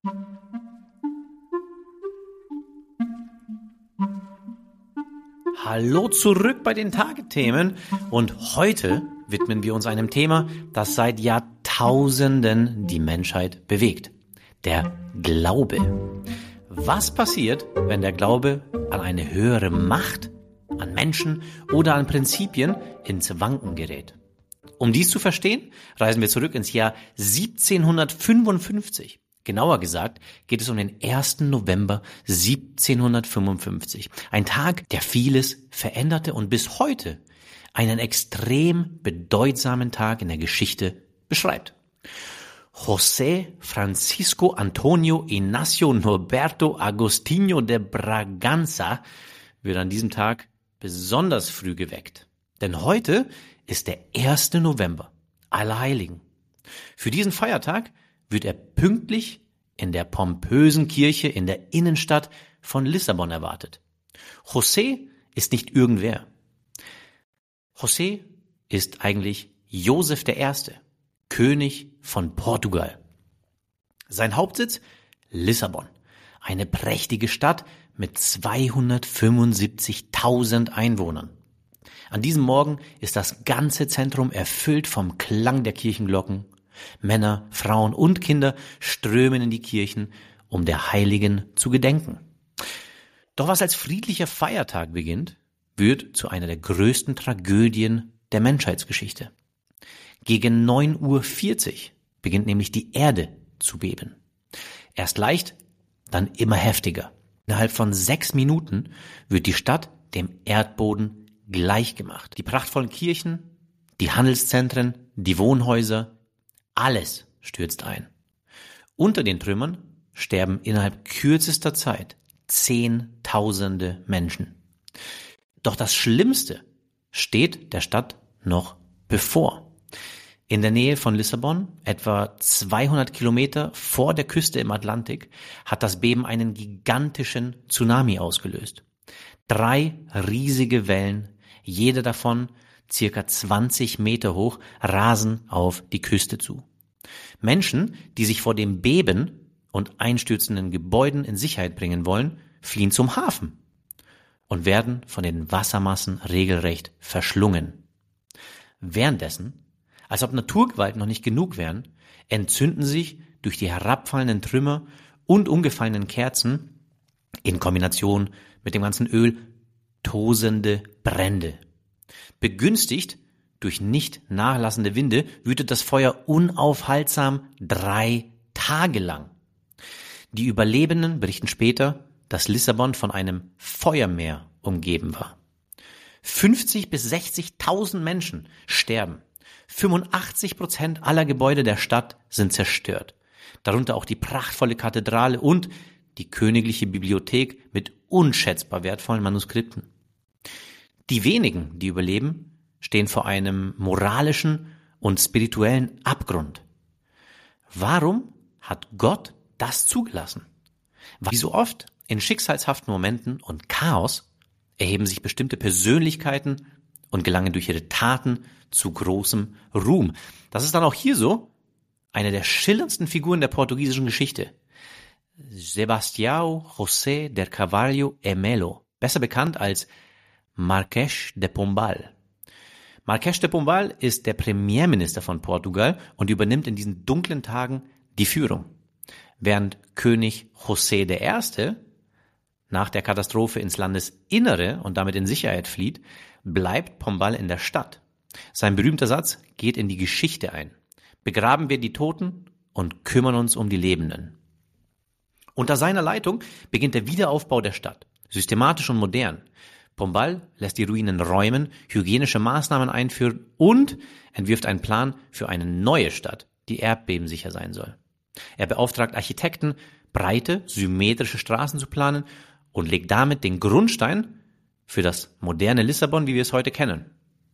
Hallo zurück bei den Tagethemen und heute widmen wir uns einem Thema, das seit Jahrtausenden die Menschheit bewegt. Der Glaube. Was passiert, wenn der Glaube an eine höhere Macht, an Menschen oder an Prinzipien ins Wanken gerät? Um dies zu verstehen, reisen wir zurück ins Jahr 1755. Genauer gesagt geht es um den 1. November 1755. Ein Tag, der vieles veränderte und bis heute einen extrem bedeutsamen Tag in der Geschichte beschreibt. José Francisco Antonio Ignacio Norberto Agostinho de Braganza wird an diesem Tag besonders früh geweckt. Denn heute ist der 1. November, Allerheiligen. Für diesen Feiertag wird er pünktlich in der pompösen Kirche in der Innenstadt von Lissabon erwartet. José ist nicht irgendwer. José ist eigentlich Josef I., König von Portugal. Sein Hauptsitz Lissabon, eine prächtige Stadt mit 275.000 Einwohnern. An diesem Morgen ist das ganze Zentrum erfüllt vom Klang der Kirchenglocken. Männer, Frauen und Kinder strömen in die Kirchen, um der Heiligen zu gedenken. Doch was als friedlicher Feiertag beginnt, wird zu einer der größten Tragödien der Menschheitsgeschichte. Gegen 9:40 Uhr beginnt nämlich die Erde zu beben. Erst leicht, dann immer heftiger. Innerhalb von 6 Minuten wird die Stadt dem Erdboden gleichgemacht. Die prachtvollen Kirchen, die Handelszentren, die Wohnhäuser, alles stürzt ein. Unter den Trümmern sterben innerhalb kürzester Zeit Zehntausende Menschen. Doch das Schlimmste steht der Stadt noch bevor. In der Nähe von Lissabon, etwa 200 Kilometer vor der Küste im Atlantik, hat das Beben einen gigantischen Tsunami ausgelöst. 3 riesige Wellen, jede davon circa 20 Meter hoch, rasen auf die Küste zu. Menschen, die sich vor dem Beben und einstürzenden Gebäuden in Sicherheit bringen wollen, fliehen zum Hafen und werden von den Wassermassen regelrecht verschlungen. Währenddessen, als ob Naturgewalten noch nicht genug wären, entzünden sich durch die herabfallenden Trümmer und umgefallenen Kerzen in Kombination mit dem ganzen Öl tosende Brände. Begünstigt durch nicht nachlassende Winde wütet das Feuer unaufhaltsam 3 Tage lang. Die Überlebenden berichten später, dass Lissabon von einem Feuermeer umgeben war. 50.000 bis 60.000 Menschen sterben. 85% aller Gebäude der Stadt sind zerstört. Darunter auch die prachtvolle Kathedrale und die königliche Bibliothek mit unschätzbar wertvollen Manuskripten. Die wenigen, die überleben, stehen vor einem moralischen und spirituellen Abgrund. Warum hat Gott das zugelassen? Wie so oft in schicksalshaften Momenten und Chaos erheben sich bestimmte Persönlichkeiten und gelangen durch ihre Taten zu großem Ruhm. Das ist dann auch hier so eine der schillerndsten Figuren der portugiesischen Geschichte. Sebastião José de Carvalho e Melo, besser bekannt als Marquês de Pombal. Marquês de Pombal ist der Premierminister von Portugal und übernimmt in diesen dunklen Tagen die Führung. Während König José I. nach der Katastrophe ins Landesinnere und damit in Sicherheit flieht, bleibt Pombal in der Stadt. Sein berühmter Satz geht in die Geschichte ein. Begraben wir die Toten und kümmern uns um die Lebenden. Unter seiner Leitung beginnt der Wiederaufbau der Stadt, systematisch und modern. Pombal lässt die Ruinen räumen, hygienische Maßnahmen einführen und entwirft einen Plan für eine neue Stadt, die erdbebensicher sein soll. Er beauftragt Architekten, breite, symmetrische Straßen zu planen und legt damit den Grundstein für das moderne Lissabon, wie wir es heute kennen.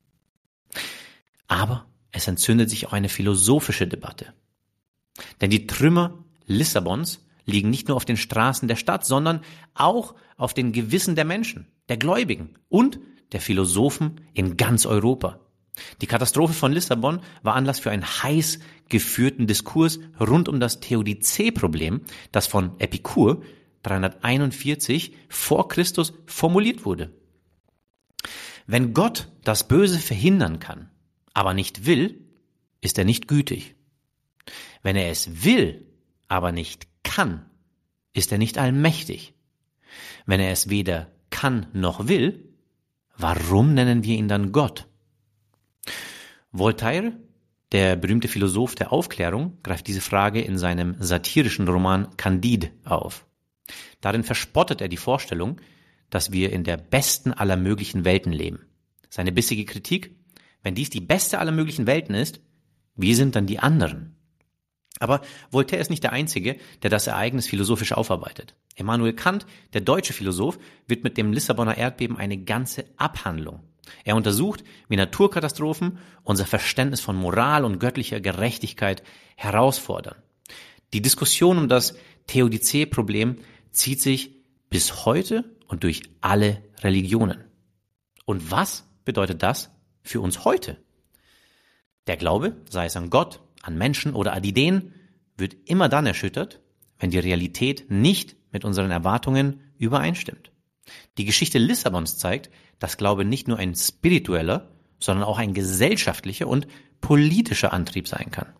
Aber es entzündet sich auch eine philosophische Debatte. Denn die Trümmer Lissabons liegen nicht nur auf den Straßen der Stadt, sondern auch auf den Gewissen der Menschen, der Gläubigen und der Philosophen in ganz Europa. Die Katastrophe von Lissabon war Anlass für einen heiß geführten Diskurs rund um das Theodizee-Problem, das von Epikur 341 vor Christus formuliert wurde. Wenn Gott das Böse verhindern kann, aber nicht will, ist er nicht gütig. Wenn er es will, aber nicht kann, ist er nicht allmächtig. Wenn er es weder kann noch will, warum nennen wir ihn dann Gott? Voltaire, der berühmte Philosoph der Aufklärung, greift diese Frage in seinem satirischen Roman Candide auf. Darin verspottet er die Vorstellung, dass wir in der besten aller möglichen Welten leben. Seine bissige Kritik: Wenn dies die beste aller möglichen Welten ist, wie sind dann die anderen? Aber Voltaire ist nicht der Einzige, der das Ereignis philosophisch aufarbeitet. Immanuel Kant, der deutsche Philosoph, widmet dem Lissabonner Erdbeben eine ganze Abhandlung. Er untersucht, wie Naturkatastrophen unser Verständnis von Moral und göttlicher Gerechtigkeit herausfordern. Die Diskussion um das Theodizee-Problem zieht sich bis heute und durch alle Religionen. Und was bedeutet das für uns heute? Der Glaube, sei es an Gott, an Menschen oder an Ideen, wird immer dann erschüttert, wenn die Realität nicht mit unseren Erwartungen übereinstimmt. Die Geschichte Lissabons zeigt, dass Glaube nicht nur ein spiritueller, sondern auch ein gesellschaftlicher und politischer Antrieb sein kann.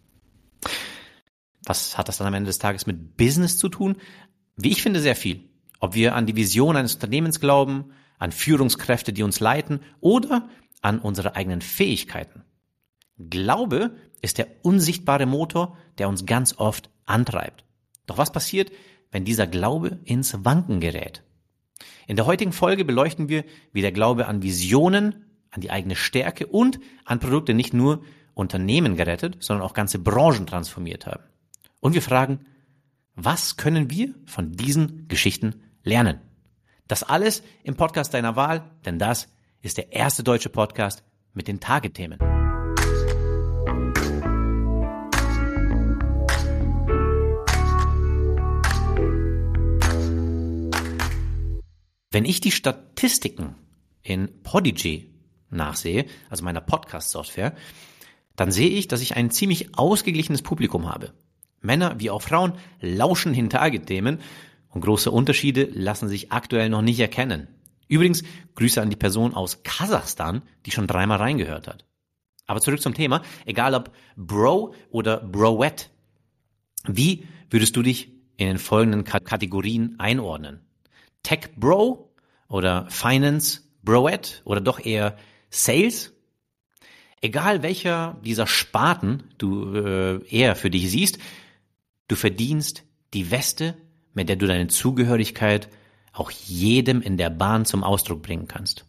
Was hat das dann am Ende des Tages mit Business zu tun? Wie ich finde, sehr viel. Ob wir an die Vision eines Unternehmens glauben, an Führungskräfte, die uns leiten, oder an unsere eigenen Fähigkeiten. Glaube ist der unsichtbare Motor, der uns ganz oft antreibt. Doch was passiert, wenn dieser Glaube ins Wanken gerät? In der heutigen Folge beleuchten wir, wie der Glaube an Visionen, an die eigene Stärke und an Produkte nicht nur Unternehmen gerettet, sondern auch ganze Branchen transformiert haben. Und wir fragen, was können wir von diesen Geschichten lernen? Das alles im Podcast deiner Wahl, denn das ist der erste deutsche Podcast mit den Target-Themen. Wenn ich die Statistiken in Podigy nachsehe, also meiner Podcast-Software, dann sehe ich, dass ich ein ziemlich ausgeglichenes Publikum habe. Männer wie auch Frauen lauschen den Target-Themen und große Unterschiede lassen sich aktuell noch nicht erkennen. Übrigens, Grüße an die Person aus Kasachstan, die schon 3-mal reingehört hat. Aber zurück zum Thema, egal ob Bro oder Broette. Wie würdest du dich in den folgenden Kategorien einordnen? Tech Bro oder Finance Broette oder doch eher Sales? Egal welcher dieser Sparten du eher für dich siehst, du verdienst die Weste, mit der du deine Zugehörigkeit auch jedem in der Bahn zum Ausdruck bringen kannst.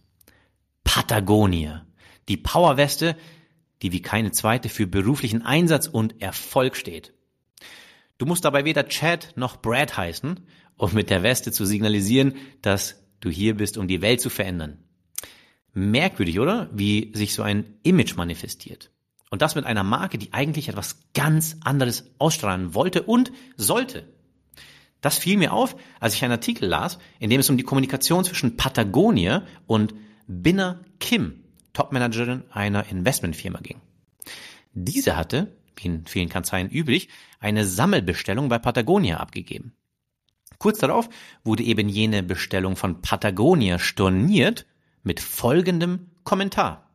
Patagonia, die Powerweste, die wie keine zweite für beruflichen Einsatz und Erfolg steht. Du musst dabei weder Chad noch Brad heißen, um mit der Weste zu signalisieren, dass du hier bist, um die Welt zu verändern. Merkwürdig, oder? Wie sich so ein Image manifestiert. Und das mit einer Marke, die eigentlich etwas ganz anderes ausstrahlen wollte und sollte. Das fiel mir auf, als ich einen Artikel las, in dem es um die Kommunikation zwischen Patagonia und Binna Kim, Topmanagerin einer Investmentfirma, ging. Diese hatte, wie in vielen Kanzleien üblich, eine Sammelbestellung bei Patagonia abgegeben. Kurz darauf wurde eben jene Bestellung von Patagonia storniert mit folgendem Kommentar.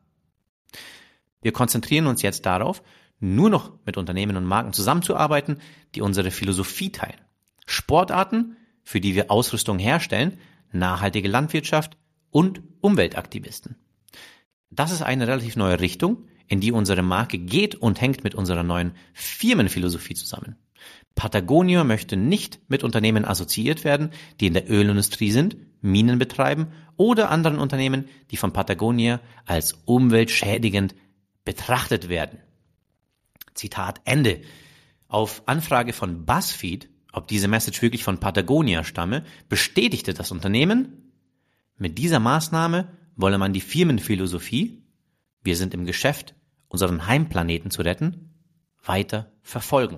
Wir konzentrieren uns jetzt darauf, nur noch mit Unternehmen und Marken zusammenzuarbeiten, die unsere Philosophie teilen. Sportarten, für die wir Ausrüstung herstellen, nachhaltige Landwirtschaft und Umweltaktivisten. Das ist eine relativ neue Richtung, in die unsere Marke geht und hängt mit unserer neuen Firmenphilosophie zusammen. Patagonia möchte nicht mit Unternehmen assoziiert werden, die in der Ölindustrie sind, Minen betreiben oder anderen Unternehmen, die von Patagonia als umweltschädigend betrachtet werden. Zitat Ende. Auf Anfrage von BuzzFeed, ob diese Message wirklich von Patagonia stamme, bestätigte das Unternehmen, mit dieser Maßnahme wolle man die Firmenphilosophie, wir sind im Geschäft, unseren Heimplaneten zu retten, weiter verfolgen.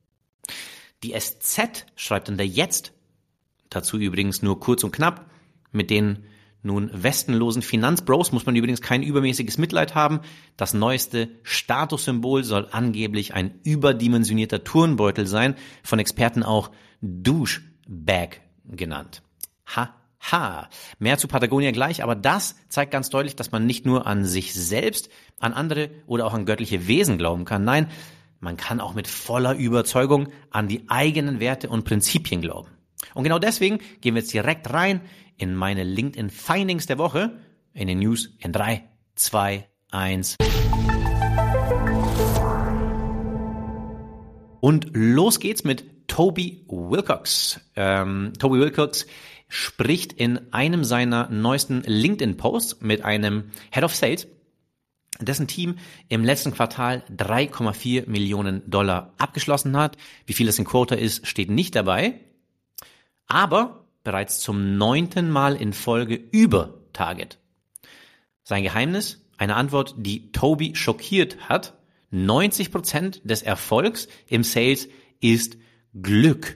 Die SZ schreibt in der Jetzt, dazu übrigens nur kurz und knapp, mit den Nun, westenlosen Finanzbros muss man übrigens kein übermäßiges Mitleid haben. Das neueste Statussymbol soll angeblich ein überdimensionierter Turnbeutel sein, von Experten auch Douchebag genannt. Ha. Mehr zu Patagonia gleich, aber das zeigt ganz deutlich, dass man nicht nur an sich selbst, an andere oder auch an göttliche Wesen glauben kann. Nein, man kann auch mit voller Überzeugung an die eigenen Werte und Prinzipien glauben. Und genau deswegen gehen wir jetzt direkt rein in meine LinkedIn Findings der Woche, in den News in 3, 2, 1. Und los geht's mit Toby Wilcox. Toby Wilcox spricht in einem seiner neuesten LinkedIn-Posts mit einem Head of Sales, dessen Team im letzten Quartal $3,4 Millionen abgeschlossen hat. Wie viel das in Quota ist, steht nicht dabei. Aber bereits zum 9. Mal in Folge über Target. Sein Geheimnis? Eine Antwort, die Toby schockiert hat. 90% des Erfolgs im Sales ist Glück.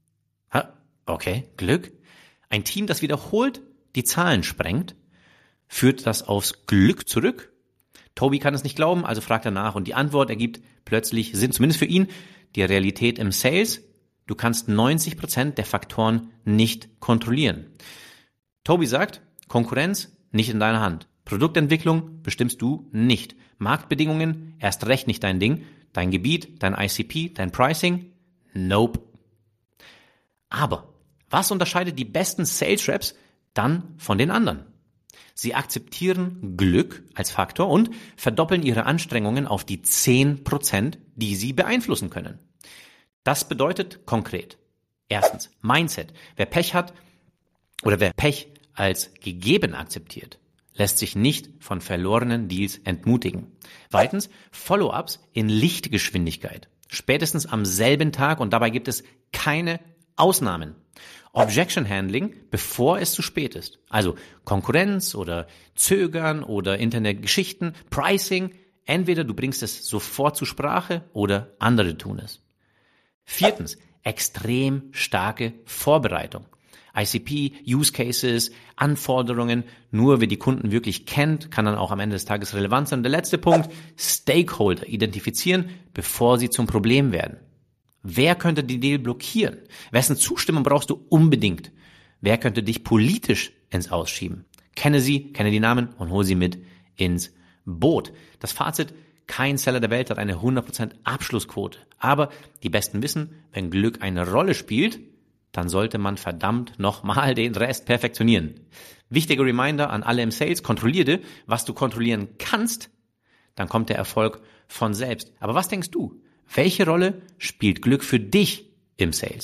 Okay, Glück. Ein Team, das wiederholt die Zahlen sprengt, führt das aufs Glück zurück. Toby kann es nicht glauben, also fragt er nach und die Antwort ergibt plötzlich Sinn, zumindest für ihn, die Realität im Sales. Du kannst 90% der Faktoren nicht kontrollieren. Toby sagt, Konkurrenz nicht in deiner Hand. Produktentwicklung bestimmst du nicht. Marktbedingungen erst recht nicht dein Ding. Dein Gebiet, dein ICP, dein Pricing? Nope. Aber was unterscheidet die besten Sales Reps dann von den anderen? Sie akzeptieren Glück als Faktor und verdoppeln ihre Anstrengungen auf die 10%, die sie beeinflussen können. Das bedeutet konkret. Erstens, Mindset. Wer Pech hat oder wer Pech als gegeben akzeptiert, lässt sich nicht von verlorenen Deals entmutigen. Zweitens, Follow-ups in Lichtgeschwindigkeit. Spätestens am selben Tag und dabei gibt es keine Ausnahmen. Objection Handling, bevor es zu spät ist. Also Konkurrenz oder Zögern oder interne Geschichten, Pricing. Entweder du bringst es sofort zur Sprache oder andere tun es. Viertens, extrem starke Vorbereitung. ICP, Use Cases, Anforderungen. Nur wer die Kunden wirklich kennt, kann dann auch am Ende des Tages relevant sein. Und der letzte Punkt, Stakeholder identifizieren, bevor sie zum Problem werden. Wer könnte den Deal blockieren? Wessen Zustimmung brauchst du unbedingt? Wer könnte dich politisch ins Ausschieben? Kenne sie, kenne die Namen und hol sie mit ins Boot. Das Fazit, kein Seller der Welt hat eine 100% Abschlussquote. Aber die Besten wissen, wenn Glück eine Rolle spielt, dann sollte man verdammt nochmal den Rest perfektionieren. Wichtiger Reminder an alle im Sales, kontrolliere, was du kontrollieren kannst, dann kommt der Erfolg von selbst. Aber was denkst du? Welche Rolle spielt Glück für dich im Sales?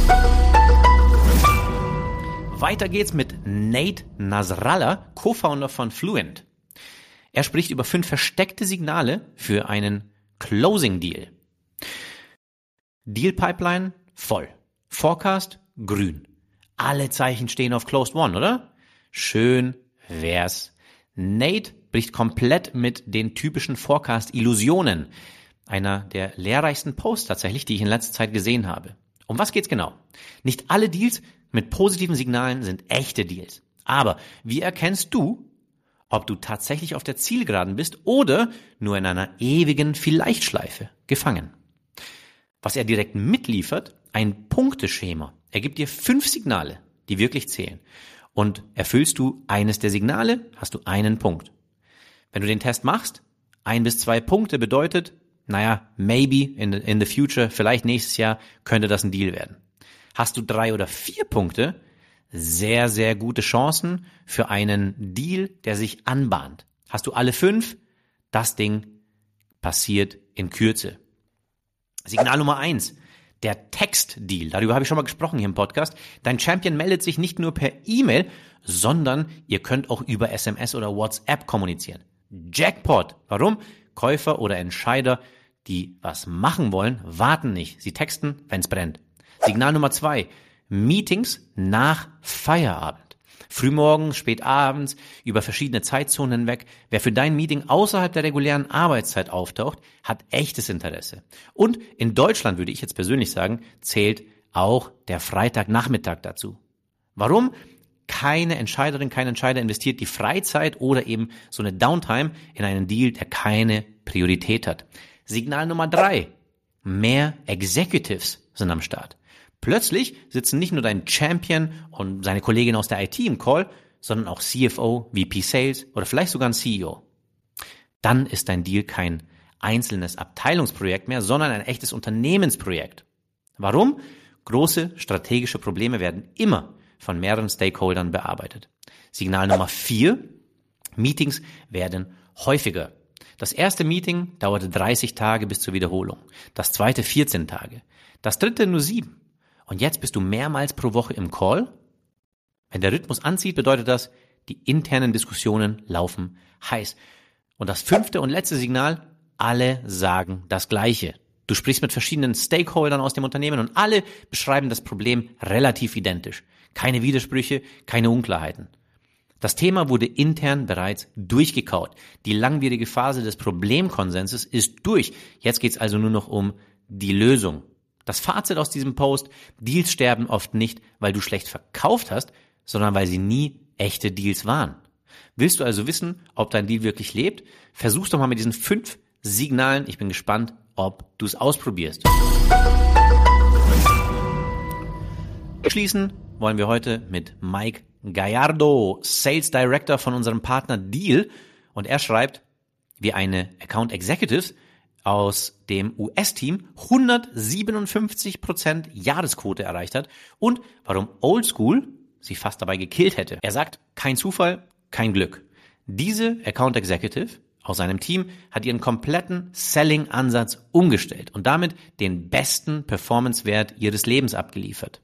Weiter geht's mit Nate Nasrallah, Co-Founder von Fluent. Er spricht über 5 versteckte Signale für einen Closing Deal. Deal Pipeline voll. Forecast grün. Alle Zeichen stehen auf Closed Won, oder? Schön wär's. Nate bricht komplett mit den typischen Forecast-Illusionen. Einer der lehrreichsten Posts tatsächlich, die ich in letzter Zeit gesehen habe. Um was geht's genau? Nicht alle Deals mit positiven Signalen sind echte Deals. Aber wie erkennst du, ob du tatsächlich auf der Zielgeraden bist oder nur in einer ewigen Vielleicht-Schleife gefangen? Was er direkt mitliefert, ein Punkteschema. Er gibt dir 5 Signale, die wirklich zählen. Und erfüllst du eines der Signale, hast du einen Punkt. Wenn du den Test machst, 1 bis 2 Punkte bedeutet, maybe in the future, vielleicht nächstes Jahr könnte das ein Deal werden. Hast du 3 oder 4 Punkte, sehr, sehr gute Chancen für einen Deal, der sich anbahnt. Hast du alle 5, das Ding passiert in Kürze. Signal Nummer 1, der Textdeal. Darüber habe ich schon mal gesprochen hier im Podcast. Dein Champion meldet sich nicht nur per E-Mail, sondern ihr könnt auch über SMS oder WhatsApp kommunizieren. Jackpot. Warum? Käufer oder Entscheider, die was machen wollen, warten nicht. Sie texten, wenn's brennt. Signal Nummer 2. Meetings nach Feierabend. Frühmorgens, spät abends, über verschiedene Zeitzonen hinweg. Wer für dein Meeting außerhalb der regulären Arbeitszeit auftaucht, hat echtes Interesse. Und in Deutschland, würde ich jetzt persönlich sagen, zählt auch der Freitagnachmittag dazu. Warum? keine Entscheiderin, kein Entscheider investiert die Freizeit oder eben so eine Downtime in einen Deal, der keine Priorität hat. Signal Nummer 3. Mehr Executives sind am Start. Plötzlich sitzen nicht nur dein Champion und seine Kollegin aus der IT im Call, sondern auch CFO, VP Sales oder vielleicht sogar ein CEO. Dann ist dein Deal kein einzelnes Abteilungsprojekt mehr, sondern ein echtes Unternehmensprojekt. Warum? Große strategische Probleme werden immer von mehreren Stakeholdern bearbeitet. Signal Nummer 4. Meetings werden häufiger. Das erste Meeting dauerte 30 Tage bis zur Wiederholung. Das zweite 14 Tage. Das dritte nur 7. Und jetzt bist du mehrmals pro Woche im Call. Wenn der Rhythmus anzieht, bedeutet das, die internen Diskussionen laufen heiß. Und das 5. und letzte Signal, alle sagen das Gleiche. Du sprichst mit verschiedenen Stakeholdern aus dem Unternehmen und alle beschreiben das Problem relativ identisch. Keine Widersprüche, keine Unklarheiten. Das Thema wurde intern bereits durchgekaut. Die langwierige Phase des Problemkonsenses ist durch. Jetzt geht's also nur noch um die Lösung. Das Fazit aus diesem Post: Deals sterben oft nicht, weil du schlecht verkauft hast, sondern weil sie nie echte Deals waren. Willst du also wissen, ob dein Deal wirklich lebt? Versuch's doch mal mit diesen 5 Signalen. Ich bin gespannt, ob du es ausprobierst. Schließen wollen wir heute mit Mike Gallardo, Sales Director von unserem Partner Deal. Und er schreibt, wie eine Account Executive aus dem US-Team 157% Jahresquote erreicht hat und warum Oldschool sie fast dabei gekillt hätte. Er sagt, kein Zufall, kein Glück. Diese Account Executive aus seinem Team hat ihren kompletten Selling-Ansatz umgestellt und damit den besten Performance-Wert ihres Lebens abgeliefert.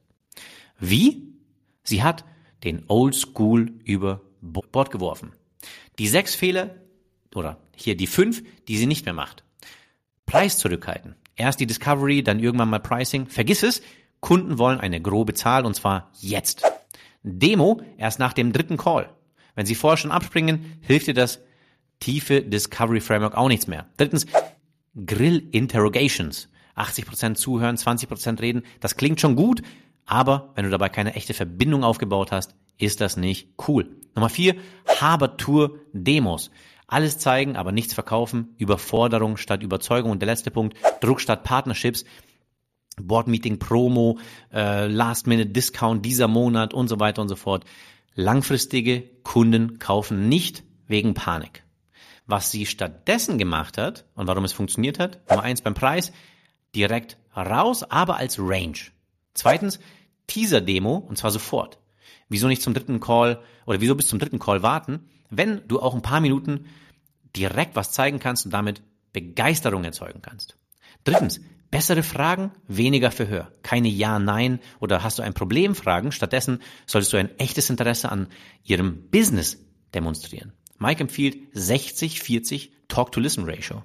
Wie? Sie hat den Oldschool über Bord geworfen. Die 6 Fehler, oder hier die 5, die sie nicht mehr macht. Preis zurückhalten. Erst die Discovery, dann irgendwann mal Pricing. Vergiss es, Kunden wollen eine grobe Zahl und zwar jetzt. Demo erst nach dem 3. Call. Wenn sie vorher schon abspringen, hilft dir das tiefe Discovery Framework auch nichts mehr. 3. Grill Interrogations. 80% zuhören, 20% reden. Das klingt schon gut, aber wenn du dabei keine echte Verbindung aufgebaut hast, ist das nicht cool. Nummer 4, Habertour-Demos. Alles zeigen, aber nichts verkaufen. Überforderung statt Überzeugung. Und der letzte Punkt, Druck statt Partnerships. Board-Meeting, Promo, Last-Minute-Discount dieser Monat und so weiter und so fort. Langfristige Kunden kaufen nicht wegen Panik. Was sie stattdessen gemacht hat und warum es funktioniert hat, Nummer 1 beim Preis, direkt raus, aber als Range. 2. Teaser-Demo und zwar sofort. Wieso nicht zum 3. Call oder wieso bis zum 3. Call warten, wenn du auch ein paar Minuten direkt was zeigen kannst und damit Begeisterung erzeugen kannst. 3. Bessere Fragen, weniger Verhör. Keine Ja, Nein oder hast du ein Problem Fragen. Stattdessen solltest du ein echtes Interesse an ihrem Business demonstrieren. Mike empfiehlt 60-40 Talk-to-Listen-Ratio.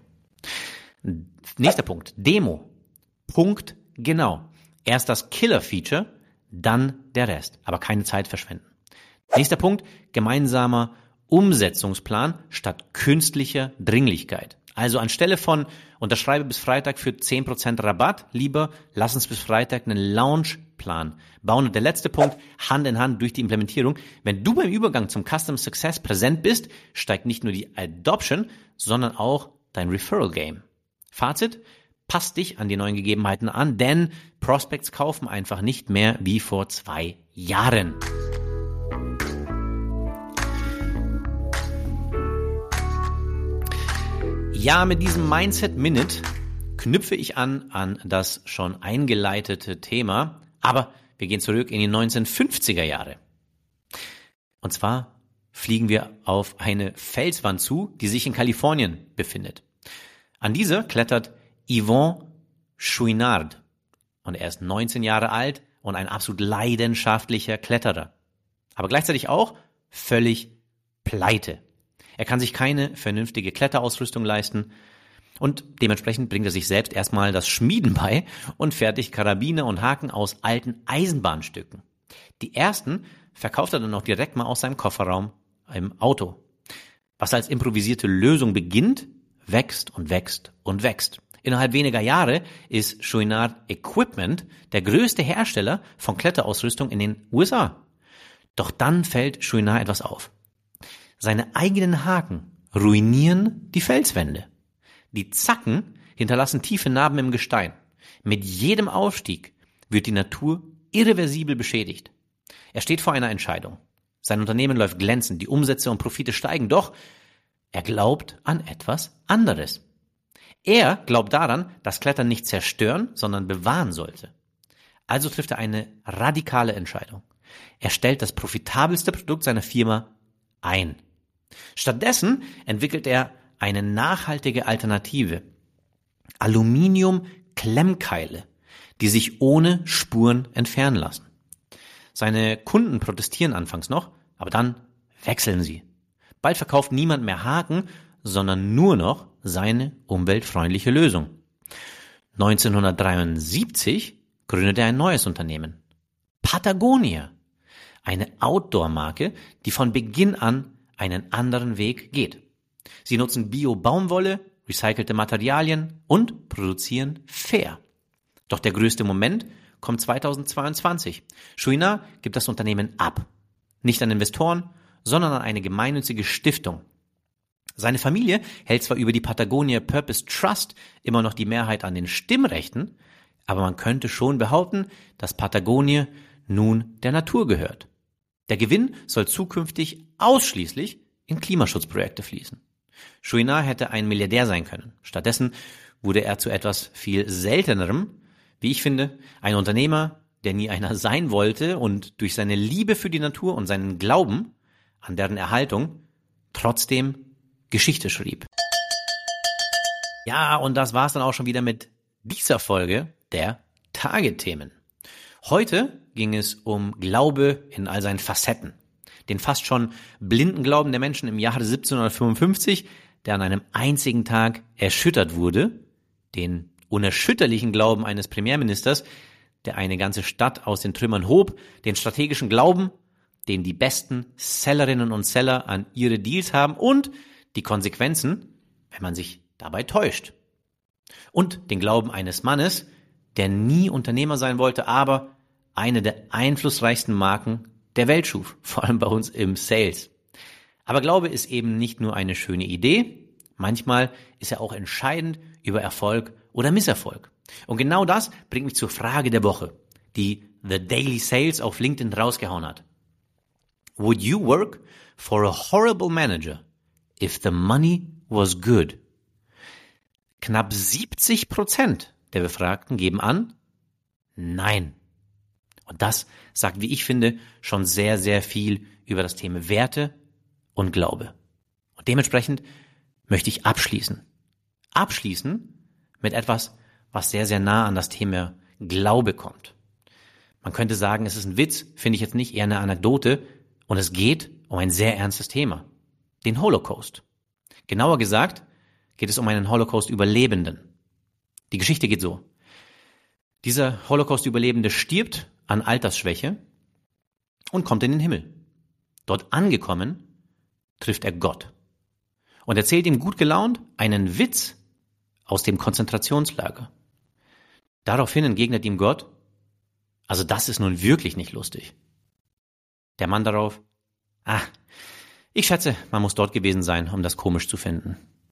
Nächster Punkt, Demo. Punkt genau. Erst das Killer-Feature, dann der Rest. Aber keine Zeit verschwenden. Nächster Punkt, gemeinsamer Umsetzungsplan statt künstlicher Dringlichkeit. Also anstelle von unterschreibe bis Freitag für 10% Rabatt, lieber lass uns bis Freitag einen Launchplan bauen. Und der letzte Punkt, Hand in Hand durch die Implementierung. Wenn du beim Übergang zum Custom Success präsent bist, steigt nicht nur die Adoption, sondern auch dein Referral Game. Fazit, pass dich an die neuen Gegebenheiten an, denn Prospects kaufen einfach nicht mehr wie vor 2 Jahren. Ja, mit diesem Mindset Minute knüpfe ich an das schon eingeleitete Thema, aber wir gehen zurück in die 1950er Jahre. Und zwar fliegen wir auf eine Felswand zu, die sich in Kalifornien befindet. An dieser klettert Yvon Chouinard und er ist 19 Jahre alt und ein absolut leidenschaftlicher Kletterer. Aber gleichzeitig auch völlig pleite. Er kann sich keine vernünftige Kletterausrüstung leisten und dementsprechend bringt er sich selbst erstmal das Schmieden bei und fertigt Karabiner und Haken aus alten Eisenbahnstücken. Die ersten verkauft er dann auch direkt mal aus seinem Kofferraum im Auto. Was als improvisierte Lösung beginnt, wächst und wächst und wächst. Innerhalb weniger Jahre ist Chouinard Equipment der größte Hersteller von Kletterausrüstung in den USA. Doch dann fällt Chouinard etwas auf. Seine eigenen Haken ruinieren die Felswände. Die Zacken hinterlassen tiefe Narben im Gestein. Mit jedem Aufstieg wird die Natur irreversibel beschädigt. Er steht vor einer Entscheidung. Sein Unternehmen läuft glänzend, die Umsätze und Profite steigen, doch er glaubt an etwas anderes. Er glaubt daran, dass Klettern nicht zerstören, sondern bewahren sollte. Also trifft er eine radikale Entscheidung. Er stellt das profitabelste Produkt seiner Firma ein. Stattdessen entwickelt er eine nachhaltige Alternative. Aluminium-Klemmkeile, die sich ohne Spuren entfernen lassen. Seine Kunden protestieren anfangs noch, aber dann wechseln sie. Bald verkauft niemand mehr Haken, sondern nur noch seine umweltfreundliche Lösung. 1973 gründet er ein neues Unternehmen. Patagonia, eine Outdoor-Marke, die von Beginn an einen anderen Weg geht. Sie nutzen Bio-Baumwolle, recycelte Materialien und produzieren fair. Doch der größte Moment kommt 2022. Chouinard gibt das Unternehmen ab. Nicht an Investoren, sondern an eine gemeinnützige Stiftung. Seine Familie hält zwar über die Patagonia Purpose Trust immer noch die Mehrheit an den Stimmrechten, aber man könnte schon behaupten, dass Patagonia nun der Natur gehört. Der Gewinn soll zukünftig ausschließlich in Klimaschutzprojekte fließen. Chouinard hätte ein Milliardär sein können. Stattdessen wurde er zu etwas viel Seltenerem, wie ich finde, ein Unternehmer, der nie einer sein wollte und durch seine Liebe für die Natur und seinen Glauben an deren Erhaltung trotzdem Geschichte schrieb. Ja, und das war's dann auch schon wieder mit dieser Folge der Tagethemen. Heute ging es um Glaube in all seinen Facetten. Den fast schon blinden Glauben der Menschen im Jahre 1755, der an einem einzigen Tag erschüttert wurde, den unerschütterlichen Glauben eines Premierministers, der eine ganze Stadt aus den Trümmern hob, den strategischen Glauben, den die besten Sellerinnen und Seller an ihre Deals haben und die Konsequenzen, wenn man sich dabei täuscht. Und den Glauben eines Mannes, der nie Unternehmer sein wollte, aber eine der einflussreichsten Marken der Welt schuf, vor allem bei uns im Sales. Aber Glaube ist eben nicht nur eine schöne Idee, manchmal ist er auch entscheidend über Erfolg oder Misserfolg. Und genau das bringt mich zur Frage der Woche, die The Daily Sales auf LinkedIn rausgehauen hat. Would you work for a horrible manager if the money was good? Knapp 70% der Befragten geben an, nein. Und das sagt, wie ich finde, schon sehr, sehr viel über das Thema Werte und Glaube. Und dementsprechend möchte ich abschließen. Abschließen mit etwas, was sehr, sehr nah an das Thema Glaube kommt. Man könnte sagen, es ist ein Witz, finde ich jetzt nicht, eher eine Anekdote. Und es geht um ein sehr ernstes Thema, den Holocaust. Genauer gesagt geht es um einen Holocaust-Überlebenden. Die Geschichte geht so. Dieser Holocaust-Überlebende stirbt an Altersschwäche und kommt in den Himmel. Dort angekommen trifft er Gott und erzählt ihm gut gelaunt einen Witz aus dem Konzentrationslager. Daraufhin entgegnet ihm Gott, also das ist nun wirklich nicht lustig. Der Mann darauf, ich schätze, man muss dort gewesen sein, um das komisch zu finden.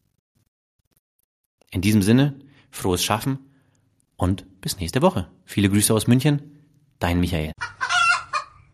In diesem Sinne, frohes Schaffen und bis nächste Woche. Viele Grüße aus München, dein Michael.